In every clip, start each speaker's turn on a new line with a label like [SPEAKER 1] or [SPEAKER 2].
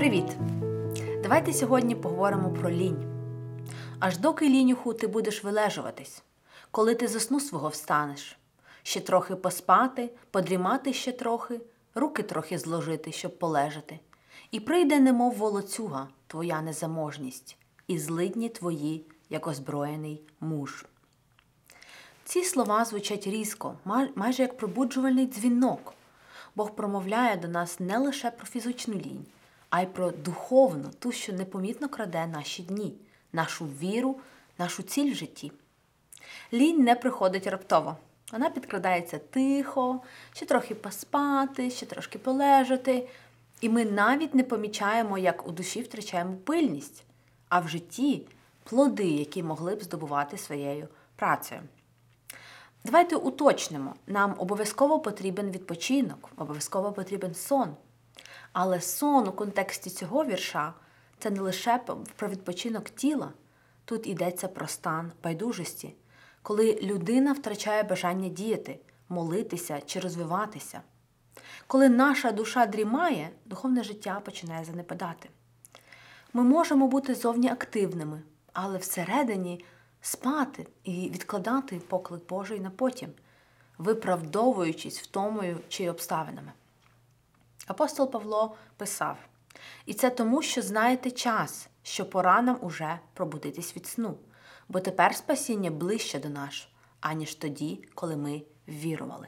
[SPEAKER 1] Привіт! Давайте сьогодні поговоримо про лінь. Аж доки, лінюху, ти будеш вилежуватись, коли ти зо сну свого встанеш. Ще трохи поспати, подрімати ще трохи, руки трохи зложити, щоб полежати. І прийде немов волоцюга твоя незаможність, і злидні твої, як озброєний муж. Ці слова звучать різко, майже як пробуджувальний дзвінок. Бог промовляє до нас не лише про фізичну лінь, а й про духовну, ту, що непомітно краде наші дні, нашу віру, нашу ціль в житті. Лінь не приходить раптово. Вона підкрадається тихо, ще трохи поспати, ще трошки полежати. І ми навіть не помічаємо, як у душі втрачаємо пильність, а в житті – плоди, які могли б здобувати своєю працею. Давайте уточнимо, нам обов'язково потрібен відпочинок, обов'язково потрібен сон. Але сон у контексті цього вірша – це не лише про відпочинок тіла. Тут йдеться про стан байдужості, коли людина втрачає бажання діяти, молитися чи розвиватися. Коли наша душа дрімає, духовне життя починає занепадати. Ми можемо бути зовні активними, але всередині спати і відкладати поклик Божий на потім, виправдовуючись втомою чи обставинами. Апостол Павло писав: «І це тому, що знаєте час, що пора нам уже пробудитись від сну, бо тепер спасіння ближче до нас, аніж тоді, коли ми ввірували».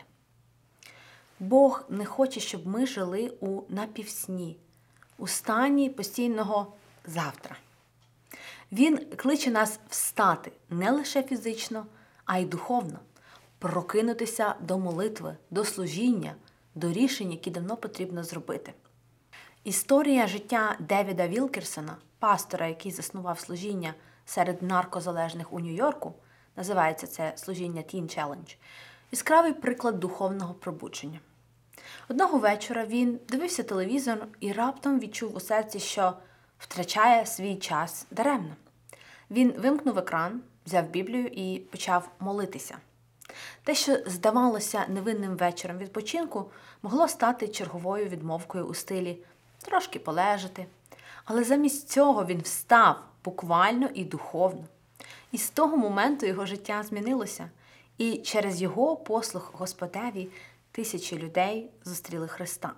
[SPEAKER 1] Бог не хоче, щоб ми жили у напівсні, у стані постійного завтра. Він кличе нас встати не лише фізично, а й духовно, прокинутися до молитви, до служіння, до рішень, які давно потрібно зробити. Історія життя Девіда Вілкерсона, пастора, який заснував служіння серед наркозалежних у Нью-Йорку, називається це служіння Teen Challenge, яскравий приклад духовного пробудження. Одного вечора він дивився телевізор і раптом відчув у серці, що втрачає свій час даремно. Він вимкнув екран, взяв Біблію і почав молитися. Те, що здавалося невинним вечором відпочинку, могло стати черговою відмовкою у стилі «трошки полежати». Але замість цього він встав буквально і духовно. І з того моменту його життя змінилося. І через його послуг Господеві тисячі людей зустріли Христа.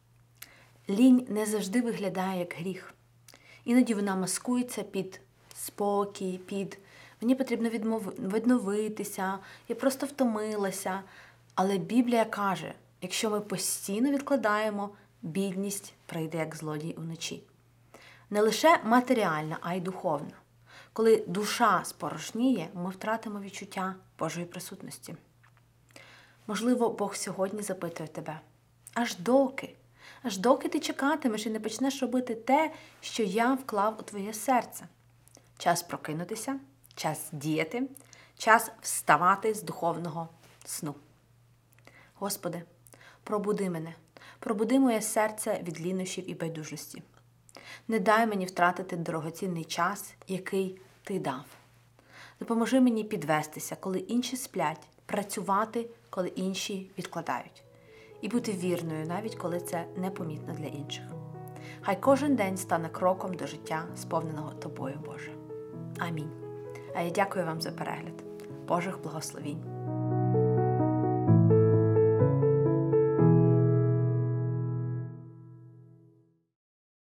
[SPEAKER 1] Лінь не завжди виглядає як гріх. Іноді вона маскується під спокій, під «мені потрібно відновитися», «я просто втомилася». Але Біблія каже, якщо ми постійно відкладаємо, бідність прийде як злодій уночі. Не лише матеріальна, а й духовна. Коли душа спорожніє, ми втратимо відчуття Божої присутності. Можливо, Бог сьогодні запитує тебе: аж доки? Аж доки ти чекатимеш і не почнеш робити те, що я вклав у твоє серце? Час прокинутися, час діяти, час вставати з духовного сну. Господи, пробуди мене, пробуди моє серце від лінощів і байдужості. Не дай мені втратити дорогоцінний час, який Ти дав. Допоможи мені підвестися, коли інші сплять, працювати, коли інші відкладають. І бути вірною, навіть коли це непомітно для інших. Хай кожен день стане кроком до життя, сповненого Тобою, Боже. Амінь. А я дякую вам за перегляд. Божих благословінь.